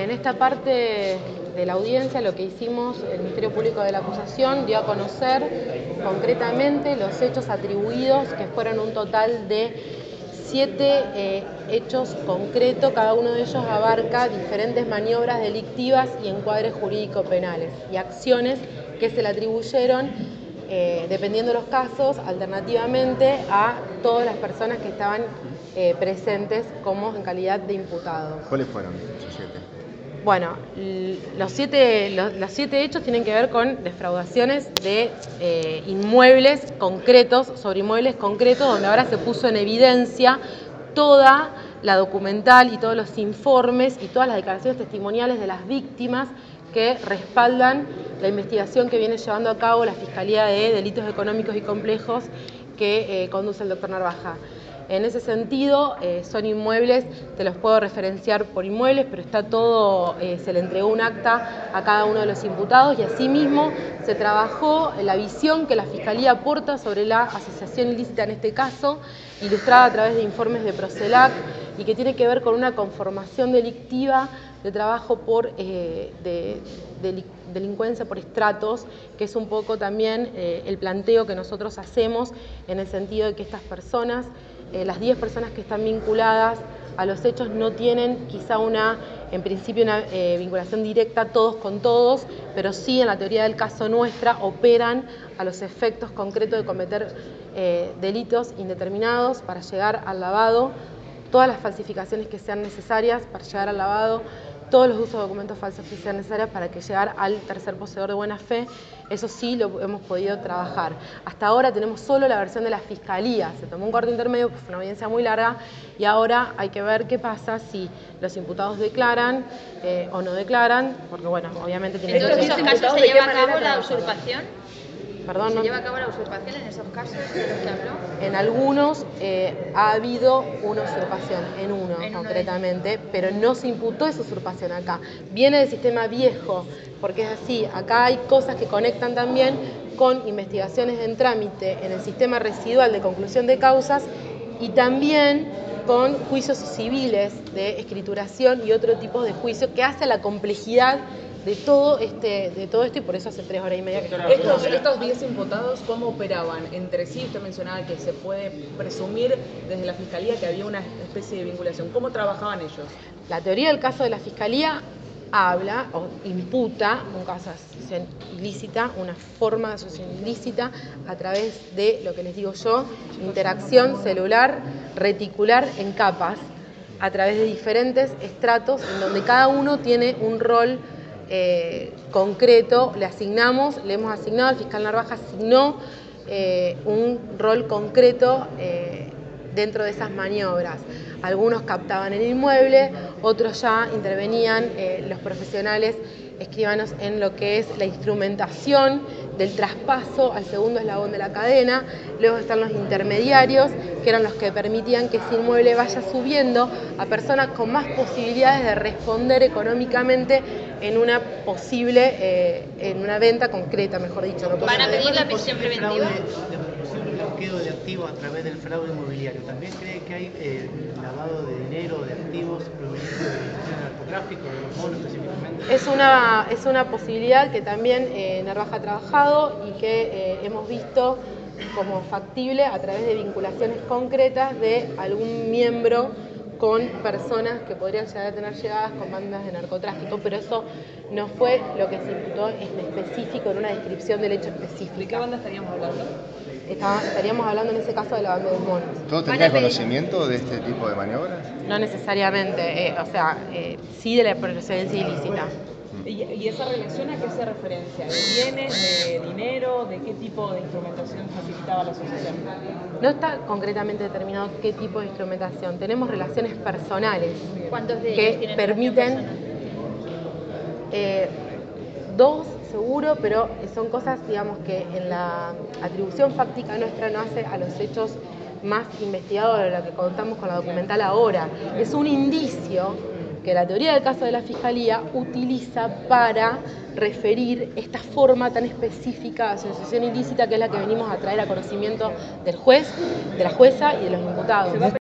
En esta parte de la audiencia lo que hicimos, el Ministerio Público de la Acusación dio a conocer concretamente los hechos atribuidos, que fueron un total de 7 hechos concretos. Cada uno de ellos abarca diferentes maniobras delictivas y encuadres jurídico-penales y acciones que se le atribuyeron, dependiendo de los casos, alternativamente a todas las personas que estaban presentes como en calidad de imputados. ¿Cuáles fueron esos 7? Bueno, los siete hechos tienen que ver con defraudaciones de inmuebles concretos, sobre inmuebles concretos, donde ahora se puso en evidencia toda la documental y todos los informes y todas las declaraciones testimoniales de las víctimas que respaldan la investigación que viene llevando a cabo la Fiscalía de Delitos Económicos y Complejos que conduce el doctor Narvaja. En ese sentido, son inmuebles, te los puedo referenciar por inmuebles, pero está todo, se le entregó un acta a cada uno de los imputados y asimismo se trabajó la visión que la Fiscalía aporta sobre la asociación ilícita en este caso, ilustrada a través de informes de Procelac y que tiene que ver con una conformación delictiva de trabajo por delincuencia por estratos, que es un poco también el planteo que nosotros hacemos en el sentido de que estas personas, las 10 personas que están vinculadas a los hechos no tienen quizá en principio una vinculación directa todos con todos, pero sí en la teoría del caso nuestra operan a los efectos concretos de cometer delitos indeterminados para llegar al lavado, todas las falsificaciones que sean necesarias para llegar al lavado, todos los usos de documentos falsos que sean necesarios para llegar al tercer poseedor de buena fe. Eso sí lo hemos podido trabajar. Hasta ahora tenemos solo la versión de la Fiscalía. Se tomó un corte intermedio, pues fue una audiencia muy larga, y ahora hay que ver qué pasa si los imputados declaran o no declaran, porque bueno, obviamente tiene que... ¿En todos esos casos se lleva a cabo la usurpación? Perdón, ¿Se lleva a cabo la usurpación en esos casos de los que habló? En algunos ha habido una usurpación, en uno concretamente, pero no se imputó esa usurpación acá. Viene del sistema viejo, porque es así, acá hay cosas que conectan también con investigaciones en trámite en el sistema residual de conclusión de causas y también con juicios civiles de escrituración y otro tipo de juicio que hace la complejidad de todo esto y por eso hace 3 horas y media. Estos 10 imputados, ¿cómo operaban entre sí? Usted mencionaba que se puede presumir desde la Fiscalía que había una especie de vinculación. ¿Cómo trabajaban ellos? La teoría del caso de la Fiscalía habla o imputa un caso de asociación ilícita, una forma de asociación ilícita a través de, lo que les digo yo, interacción celular reticular en capas, a través de diferentes estratos en donde cada uno tiene un rol concreto. Le hemos asignado, el fiscal Narvaja asignó un rol concreto dentro de esas maniobras. Algunos captaban el inmueble, otros ya intervenían los profesionales escribanos en lo que es la instrumentación del traspaso al segundo eslabón de la cadena. Luego están los intermediarios, que eran los que permitían que ese inmueble vaya subiendo a personas con más posibilidades de responder económicamente en una posible, en una venta concreta, mejor dicho. ¿No? ¿Van a pedir la prisión preventiva? Blanqueo de activos a través del fraude inmobiliario. ¿También cree que hay lavado de dinero, de activos provenientes del narcotráfico, de los bonos específicamente? Es una posibilidad que también Narvaja ha trabajado y que hemos visto como factible a través de vinculaciones concretas de algún miembro con personas que podrían llegar a tener llegadas con bandas de narcotráfico, pero eso no fue lo que se imputó en específico, en una descripción del hecho específico. ¿De qué banda estaríamos hablando? Estaríamos hablando en ese caso de la banda de monos. ¿Todos tendrían conocimiento de este tipo de maniobras? No necesariamente, sí de la procedencia ilícita. ¿Y esa relación a qué hace referencia? ¿De bienes, de dinero, de qué tipo de instrumentación facilitaba la asociación? No está concretamente determinado qué tipo de instrumentación. Tenemos relaciones personales. ¿Cuántos de ellos que tienen permiten? 2 seguro, pero son cosas, digamos, que en la atribución fáctica nuestra no hace a los hechos más investigados de lo que contamos con la documental ahora. Es un indicio que la teoría del caso de la Fiscalía utiliza para referir esta forma tan específica de asociación ilícita, que es la que venimos a traer a conocimiento del juez, de la jueza y de los imputados.